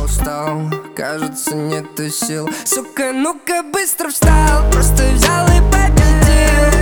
устал, кажется, нету сил. Сука, ну-ка быстро встал, просто взял и победил.